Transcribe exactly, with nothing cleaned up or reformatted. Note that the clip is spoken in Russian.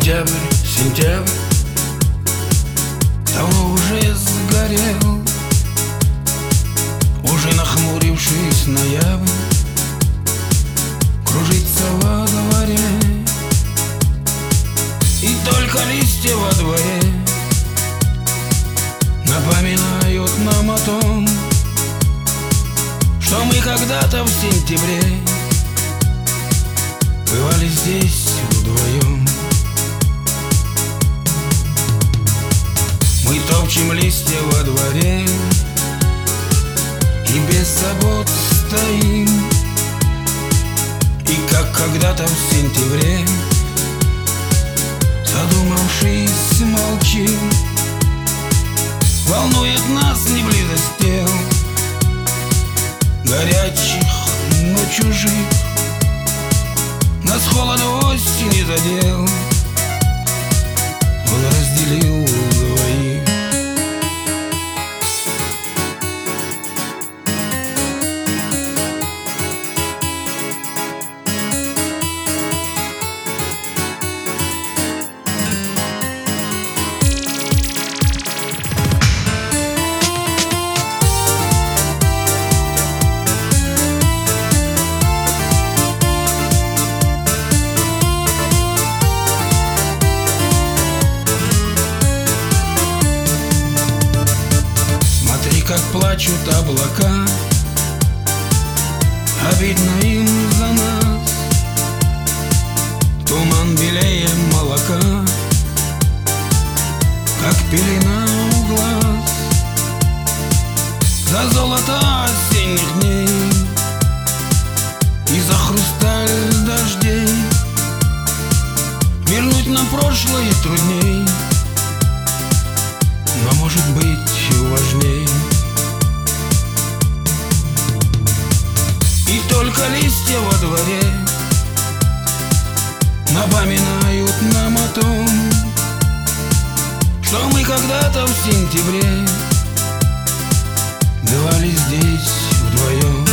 Сентябрь, сентябрь давно уже сгорел, уже нахмурившись ноябрь кружится во дворе, и только листья во дворе напоминают нам о том, что мы когда-то в сентябре бывали здесь вдвоем. Мы топчем листья во дворе и без забот стоим, и как когда-то в сентябре, задумавшись, молчим. Волнует нас не близость тел, горячих, но чужих. Нас холод осени задел, он разделил двоих. Как плачут облака, обидно им за нас. Туман белее молока, как пелена у глаз. За золото осенних дней и за хрусталь дождей вернуть нам прошлое трудней, но может быть важней. И только листья во дворе напоминают нам о том, что мы когда-то в сентябре бывали здесь вдвоем.